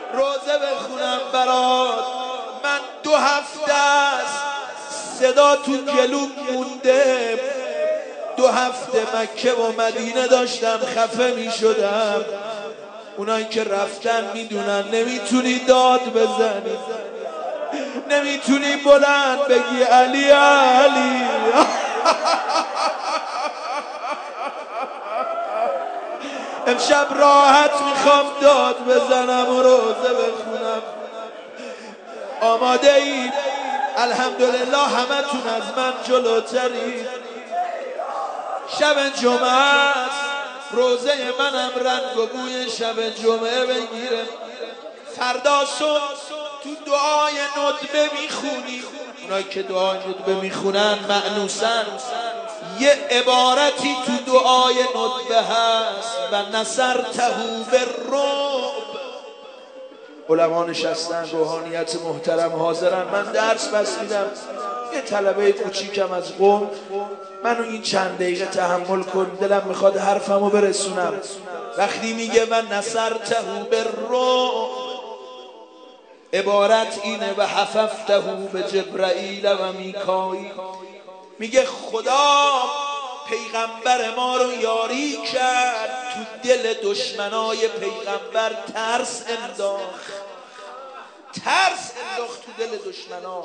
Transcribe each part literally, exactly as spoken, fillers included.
روزه بخونم برات. من دو هفته است صدا تو گلوم مونده، دو هفته مکه و مدینه داشتم خفه می شدم. اونایی که رفتن میدونن نمیتونی داد بزنی، نمیتونی بلند بگی علی علی. امشب راحت میخوام داد بزنم و روزه بخونم. آماده اید؟ الحمدلله همتون از من جلوترید. شب جمعه است، روزه منم رنگ و بوی شب جمعه بگیره. فردا صبح تو دعای ندبه میخونی، اونایی که دعای ندبه میخونن مأنوسن، یه عبارتی تو دعای ندبه هست و نصرته بالرعب. علما نشستن، روحانیت محترم حاضرن. من درس بس میدم، یه طلبه کوچیکم از قم، منو این چند دقیقه تحمل کن، دلم میخواد حرفمو برسونم. وقتی میگه و نصرته بالرعب، عبارت اینه و حففته به جبرائیل و میکائیل. میگه خدا پیغمبر ما رو یاری کرد، تو دل دشمنای پیغمبر ترس انداخت، ترس انداخت تو دل دشمنا.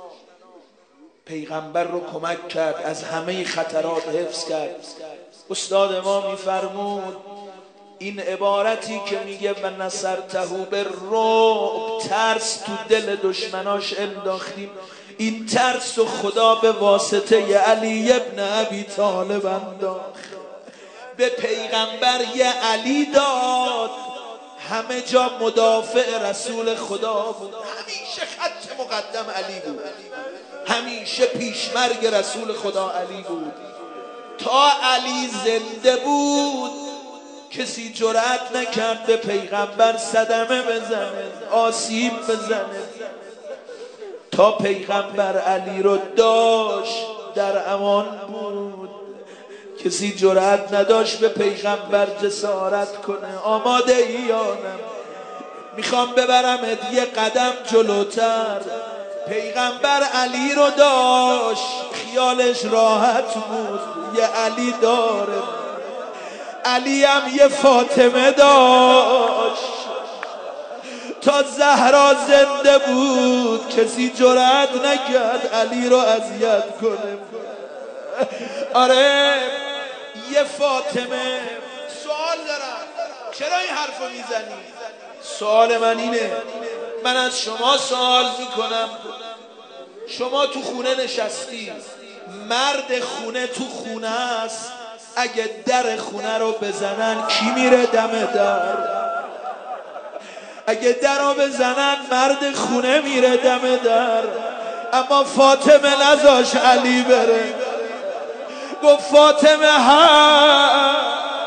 پیغمبر رو کمک کرد، از همه خطرات حفظ کرد. استاد ما میفرمود این عبارتی که میگه و نصرته بالرعب، ترس تو دل دشمناش انداختیم، این ترس و خدا به واسطه علی ابن ابی طالب انداخت. به پیغمبر یه علی داد، همه جا مدافع رسول خدا بود. همیشه خط مقدم علی بود، همیشه پیشمرگ رسول خدا علی بود. تا علی زنده بود کسی جرأت نکرد به پیغمبر صدمه بزنه، آسیب بزنه. تا پیغمبر علی رو داشت در امان بود، کسی جرأت نداشت به پیغمبر جسارت کنه. آماده ای یا نه؟ میخوام ببرمت یه قدم جلوتر. پیغمبر علی رو داشت، خیالش راحت بود، یه علی داره. علی هم یه فاطمه داشت. تا زهرا زنده بود کسی جرأت نکرد علی رو اذیت کنه. آره یه فاطمه. سوال دارم، چرا این حرفو میزنی؟ سوال من اینه، من از شما سوال میکنم، شما تو خونه نشستی، مرد خونه تو خونه است، اگه در خونه رو بزنن کی میره دم در؟ اگه در رو بزنن مرد خونه میره دم در. اما فاطمه نذاش علی بره، گفت فاطمه ها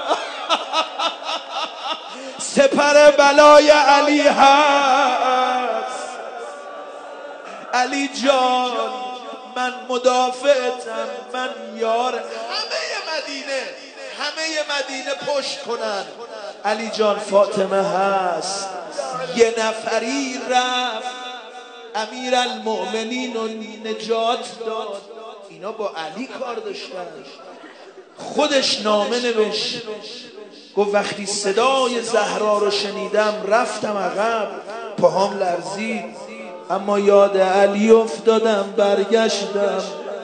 سپر بلای علی هست. علی جان من مدافعتم، من یار. همه مدینه همه مدینه پشت کنن، علی جان فاطمه هست. یه نفری رفت امیر المؤمنین و نجات داد. اینا با علی کار داشتن. خودش نامه نوشت، گفت وقتی صدای زهرا رو شنیدم رفتم عقب، پاهام لرزید، اما یاد علی افتادم برگشتم.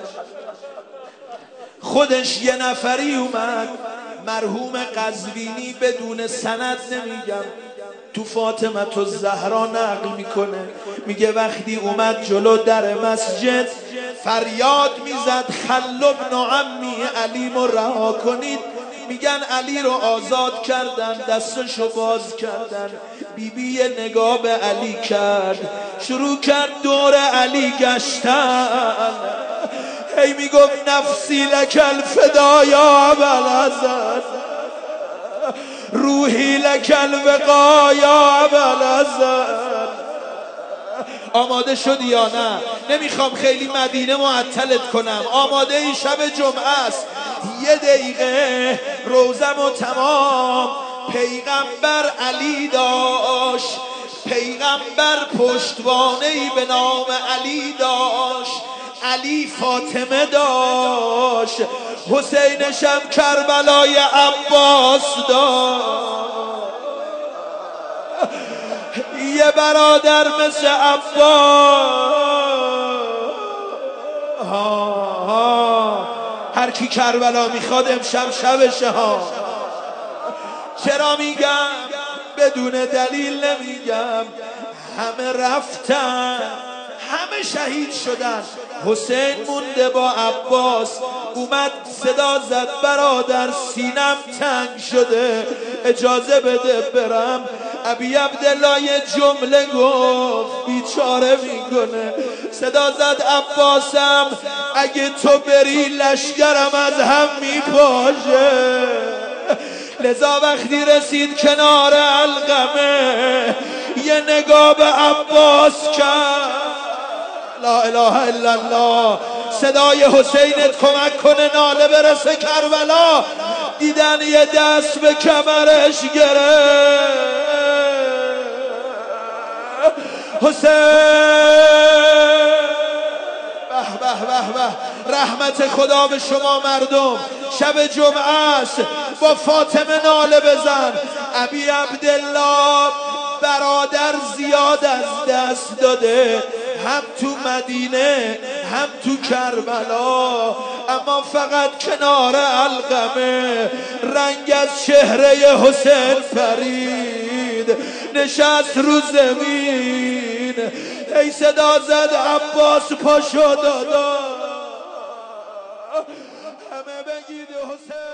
خودش یه نفری اومد، مرحوم قزوینی، بدون سند نمیگم، تو فاطمه الزهرا نقل میکنه، میگه وقتی اومد جلو در مسجد فریاد میزد خل ابن عمی علیمو رها کنید. میگن علی رو آزاد کردن، دستشو باز کردن. بیبی بی نگاه به علی کرد، شروع کرد دور علی گشتن. هی میگفت نفسی لک الفدا یا ابوالحسن، روحی لک الوقا یا ابوالحسن. آماده شدی یا نه؟ نمیخوام خیلی مدینه معطلت کنم. آماده این شب جمعه است، یه دقیقه روزم و تمام. پیغمبر علی داشت، پیغمبر پیغمبر پشتوانه‌ای به نام علی داشت، علی فاطمه داشت، حسینش هم کربلای عباس داشت. یه برادر مثل عباس، ها ها هر کی کربلا میخواد امشب شبشه ها. چرا میگم؟ بدون دلیل نمیگم. همه رفتن، همه شهید شدن، حسین مونده با عباس. اومد صدا زد برادر سینم تنگ شده، اجازه بده برم. ابی عبدالله یه جمله گفت بیچاره میکنه، صدا زد عباسم اگه تو بری لشکرم از هم میپاشه. لذا وقتی رسید کنار علقمه یه نگاه به عباس کرد. لا اله الا الله. صدای حسینت کمک کنه ناله برسه کربلا. دیدن یه دست به کمرش گرفت. حسین به به به به. رحمت خدا به شما مردم. شب جمعه است، با فاطمه ناله بزن. ابی عبدالله برادر زیاد از دست داده، هم تو مدینه هم تو کربلا، اما فقط کنار علقمه رنگ از چهره حسین پرید، نشست رو زمین. ای صدا زد عباس پاشو دادا، همه بگید حسین.